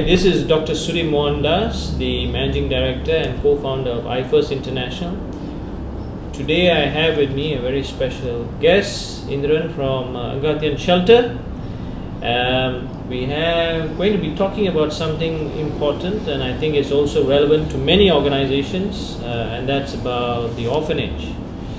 this is Dr. Sudhir Mohandas, the Managing Director and co-founder of iFirst International. Today I have with me a very special guest, Indran from Agathian Shelter. We are going to be talking about something important, and I think it's also relevant to many organizations, and that's about the orphanage.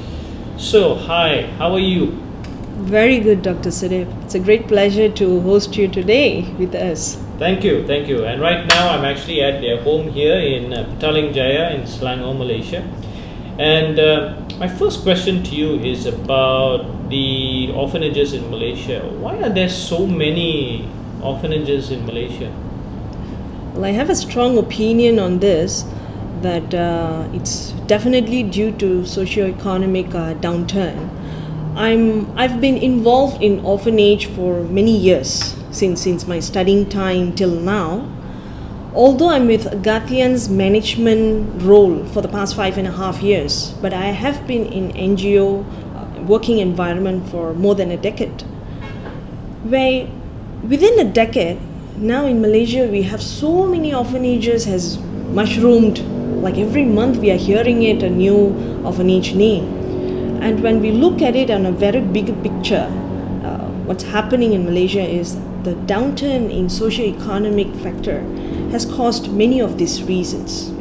So, hi, how are you? Very good, Dr. Sudhir. It's a great pleasure to host you today with us. Thank you, thank you. And right now I'm actually at their home here in Petaling Jaya in Selangor, Malaysia. And my first question to you is about the orphanages in Malaysia. Why are there so many orphanages in Malaysia? Well, I have a strong opinion on this, that it's definitely due to socio-economic downturn. I've been involved in orphanage for many years, since my studying time till now. Although I'm with Agathian's management role for the past 5.5 years, but I have been in NGO working environment for more than a decade. Where within a decade, now in Malaysia we have so many orphanages has mushroomed. Like every month we are hearing it, a new orphanage name. And when we look at it on a very big picture, what's happening in Malaysia is the downturn in socio-economic factor has caused many of these reasons.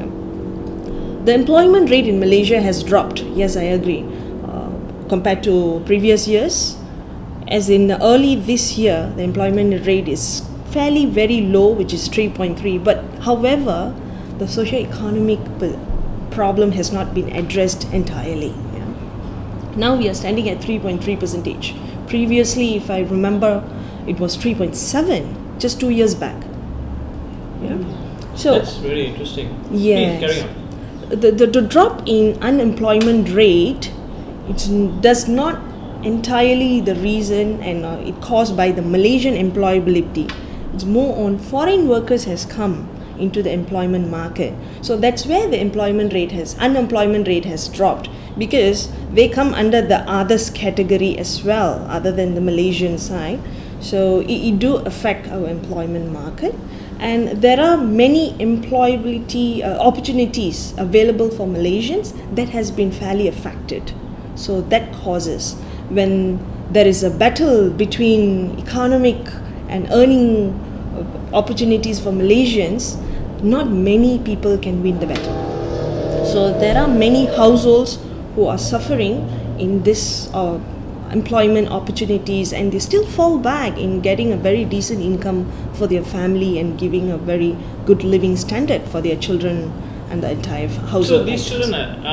The employment rate in Malaysia has dropped, yes, I agree, compared to previous years. As in early this year, the employment rate is fairly very low, which is 3.3. But however, the socio-economic problem has not been addressed entirely. Now we are standing at 3.3%. Previously, if I remember, it was 3.7 just 2 years back. Yeah. So that's really interesting. Yes. Please carry on. The drop in unemployment rate, it does not entirely the reason, and it caused by the Malaysian employability. It's more on foreign workers has come into the employment market. So that's where the unemployment rate has dropped, because they come under the others category as well, other than the Malaysian side. So it do affect our employment market, and there are many employability opportunities available for Malaysians that has been fairly affected. So that causes, when there is a battle between economic and earning opportunities for Malaysians, not many people can win the battle. So there are many households who are suffering in this employment opportunities, and they still fall back in getting a very decent income for their family and giving a very good living standard for their children and the entire household. So these children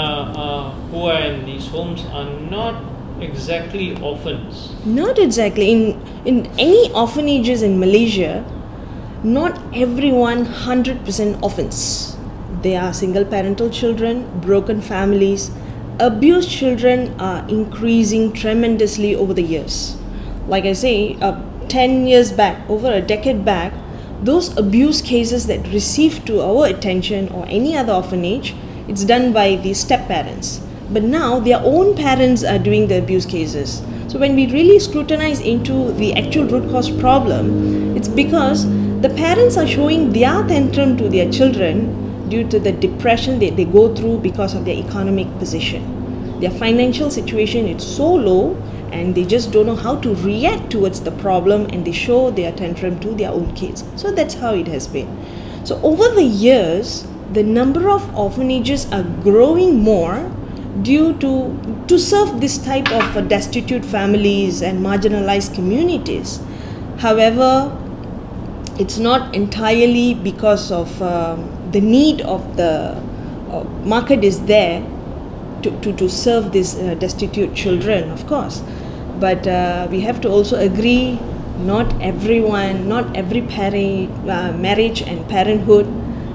who are in these homes are not exactly orphans? Not exactly. In any orphanages in Malaysia, not everyone 100% orphans. They are single parental children, broken families. Abused children are increasing tremendously over the years. Like I say, 10 years back, over a decade back, those abuse cases that receive to our attention or any other orphanage, it's done by the step-parents. But now their own parents are doing the abuse cases. So when we really scrutinize into the actual root cause problem, it's because the parents are showing their tantrum to their children due to the depression that they go through because of their economic position. Their financial situation is so low, and they just don't know how to react towards the problem, and they show their tantrum to their own kids. So that's how it has been. So over the years, the number of orphanages are growing more due to serve this type of destitute families and marginalized communities. However, it's not entirely because of the need of the market is there to serve these destitute children, of course. But we have to also agree, not everyone, not every marriage and parenthood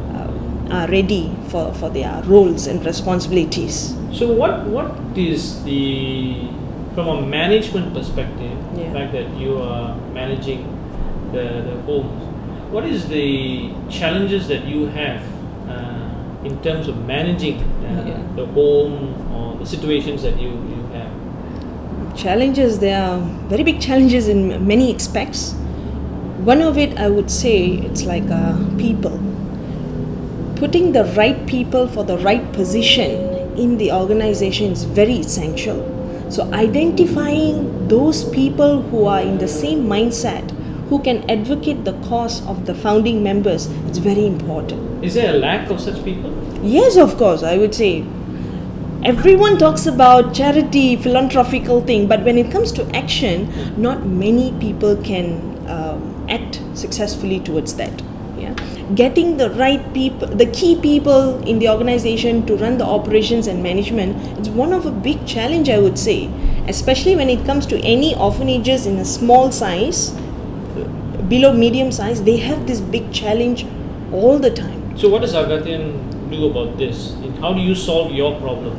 are ready for their roles and responsibilities. So what is from a management perspective, the fact that you are managing the homes, what is the challenges that you have in terms of managing the home or the situations that you have? Challenges, there are very big challenges in many aspects. One of it, I would say, it's like people. Putting the right people for the right position in the organization is very essential. So identifying those people who are in the same mindset, who can advocate the cause of the founding members, it's very important. Is there a lack of such people? Yes, of course, I would say. Everyone talks about charity, philanthropical thing, but when it comes to action, not many people can act successfully towards that. Yeah, getting the right people, the key people in the organization to run the operations and management, it's one of a big challenge, I would say, especially when it comes to any orphanages in a small size, below medium size. They have this big challenge all the time. So what does Agathian do about this? How do you solve your problem?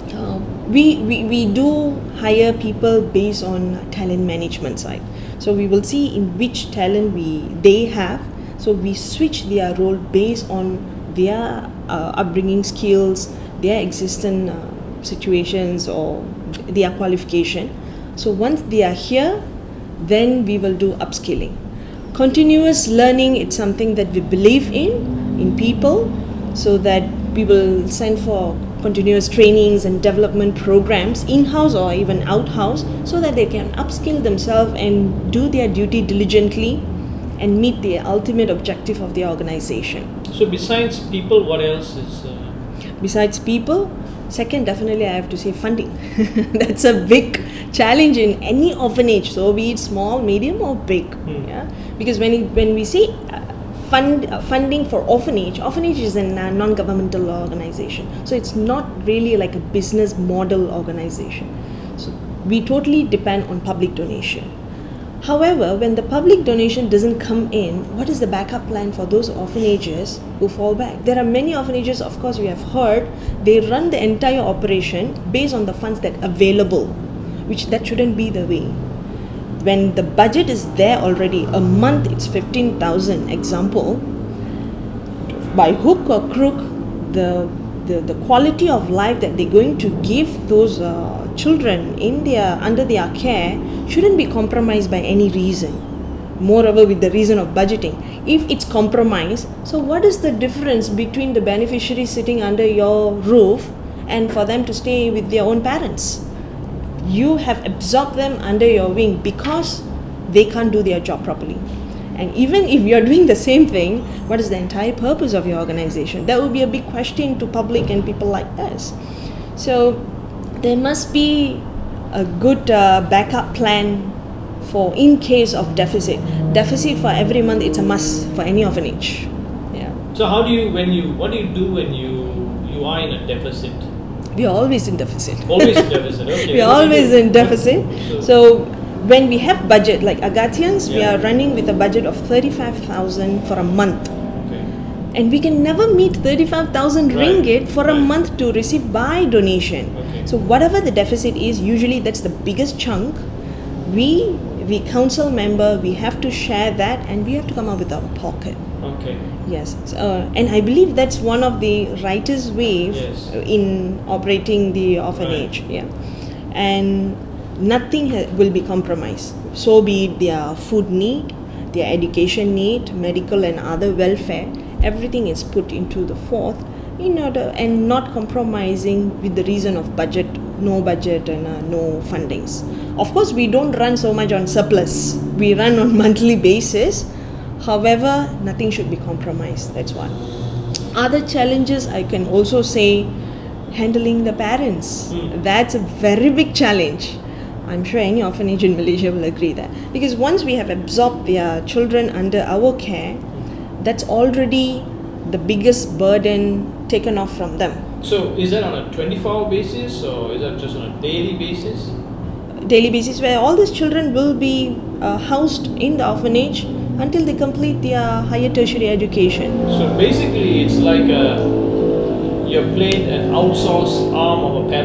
We do hire people based on talent management side. So we will see in which talent they have. So we switch their role based on their upbringing skills, their existing situations or their qualification. So once they are here, then we will do upskilling. Continuous learning, it's something that we believe in people, so that we will send for continuous trainings and development programs in-house or even out-house, so that they can upskill themselves and do their duty diligently and meet the ultimate objective of the organization. So besides people, what else is? Besides people, second, definitely I have to say funding. That's a big challenge in any orphanage, so be it small, medium or big. Yeah, because when we say funding for orphanage is a non-governmental organization, so it's not really like a business model organization. So we totally depend on public donation. However, when the public donation doesn't come in, what is the backup plan for those orphanages who fall back? There are many orphanages, of course, we have heard, they run the entire operation based on the funds that are available, which that shouldn't be the way. When the budget is there already, a month it's 15,000, example, by hook or crook, the quality of life that they're going to give those children under their care shouldn't be compromised by any reason. Moreover, with the reason of budgeting, if it's compromised, so what is the difference between the beneficiaries sitting under your roof and for them to stay with their own parents? You have absorbed them under your wing because they can't do their job properly. And even if you're doing the same thing, what is the entire purpose of your organization? That would be a big question to public and people like us. So there must be a good backup plan for in case of deficit. Deficit for every month, it's a must for any orphanage. Yeah. So what do you do when you are in a deficit? We are always in deficit. Always in deficit, okay. We are always in deficit. So when we have budget, like Agathians, we are running with a budget of 35,000 for a month. Okay. And we can never meet 35,000 ringgit for a month to receive by donation. Okay. So whatever the deficit is, usually that's the biggest chunk. We council member, we have to share that and we have to come up with our pocket. Okay. Yes, and I believe that's one of the rightest ways in operating the orphanage. Right. Yeah, and nothing will be compromised. So be it their food need, their education need, medical and other welfare. Everything is put into the forth in order and not compromising with the reason of budget, no budget and no fundings. Of course, we don't run so much on surplus. We run on monthly basis. However, nothing should be compromised. That's one. Other challenges, I can also say, handling the parents. That's a very big challenge. I'm sure any orphanage in Malaysia will agree that. Because once we have absorbed their children under our care, that's already the biggest burden taken off from them. So is that on a 24-hour basis or is that just on a daily basis? Daily basis, where all these children will be housed in the orphanage until they complete their higher tertiary education. So basically it's like you're playing an outsourced arm of a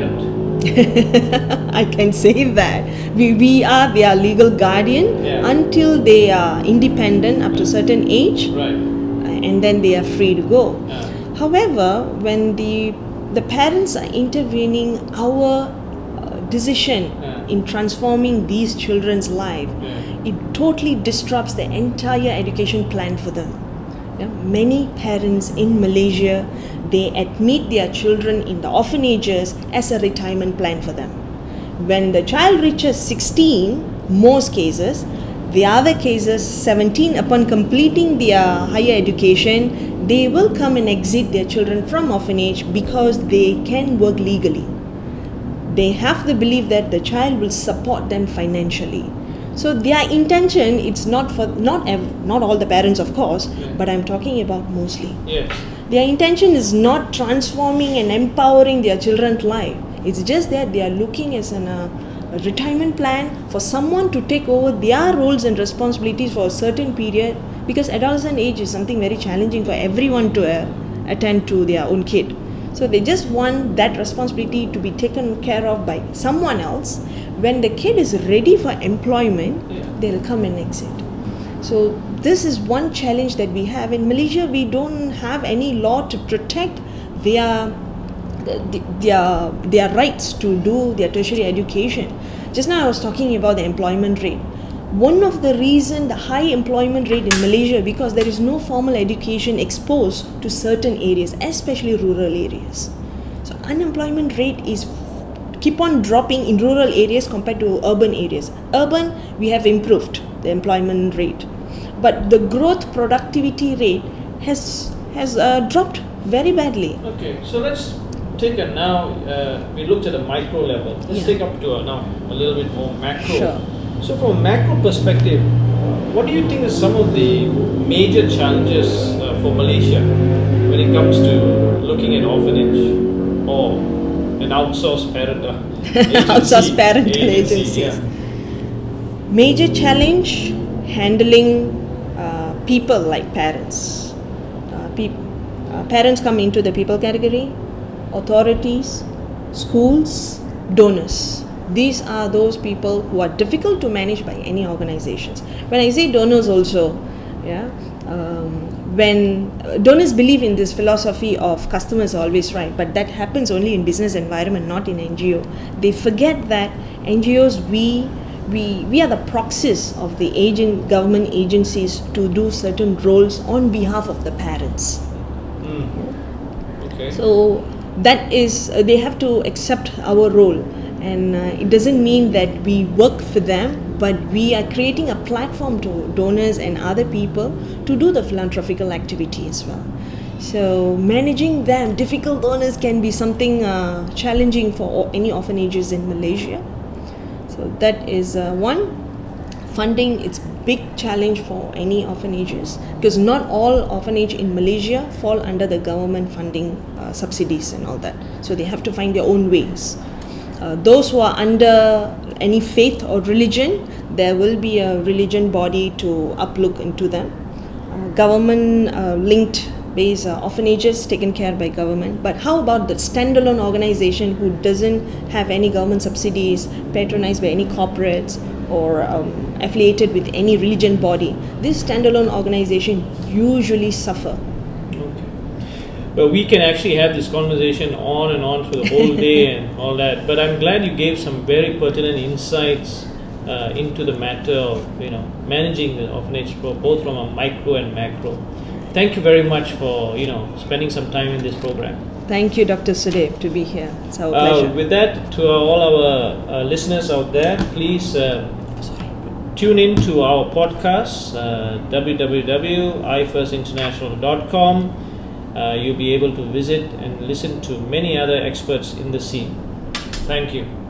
parent. I can say that. We are their legal guardian until they are independent up to a certain age. Right. And then they are free to go. However, when the parents are intervening our decision in transforming these children's life, it totally disrupts the entire education plan for them. Many parents in Malaysia, they admit their children in the orphanages as a retirement plan for them. When the child reaches 16, most cases, the other cases 17, upon completing their higher education, they will come and exit their children from orphanage because they can work legally. They have the belief that the child will support them financially. So their intention, it's not for not all the parents, of course, but I'm talking about mostly. Yes. Their intention is not transforming and empowering their children's life. It's just that they are looking as a retirement plan for someone to take over their roles and responsibilities for a certain period, because adolescent age is something very challenging for everyone to attend to their own kid. So they just want that responsibility to be taken care of by someone else. When the kid is ready for employment, they'll come and exit. So this is one challenge that we have. In Malaysia, we don't have any law to protect their rights to do their tertiary education. Just now I was talking about the employment rate. One of the reasons the high employment rate in Malaysia, because there is no formal education exposed to certain areas, especially rural areas. So unemployment rate is keep on dropping in rural areas compared to urban areas. Urban, we have improved the employment rate, but the growth productivity rate has dropped very badly. Okay, so let's take it now. We looked at a micro level. Let's take up to now a little bit more macro. Sure. So from a macro perspective, what do you think is some of the major challenges for Malaysia when it comes to looking at orphanage or an outsourced parental agencies? Yeah. Major challenge, handling people like parents. Parents come into the people category, authorities, schools, donors. These are those people who are difficult to manage by any organizations. When I say donors also, when donors believe in this philosophy of customers are always right, but that happens only in business environment, not in NGO. They forget that NGOs, we are the proxies of the government agencies to do certain roles on behalf of the parents. Okay. So that is, they have to accept our role. And it doesn't mean that we work for them, but we are creating a platform to donors and other people to do the philanthropical activity as well. So managing them, difficult donors can be something challenging for any orphanages in Malaysia. So that is one. Funding, it's big challenge for any orphanages, because not all orphanage in Malaysia fall under the government funding subsidies and all that. So they have to find their own ways. Those who are under any faith or religion, there will be a religion body to uplook into them. Government linked based orphanages taken care by government. But how about the standalone organization who doesn't have any government subsidies, patronized by any corporates, or affiliated with any religion body? This standalone organization usually suffer. Well, we can actually have this conversation on and on for the whole day and all that. But I'm glad you gave some very pertinent insights into the matter of managing the orphanage, both from a micro and macro. Thank you very much for spending some time in this program. Thank you, Dr. Sudev, to be here. It's our pleasure. With that, to all our listeners out there, please tune in to our podcast, www.ifirstinternational.com. You'll be able to visit and listen to many other experts in the scene. Thank you.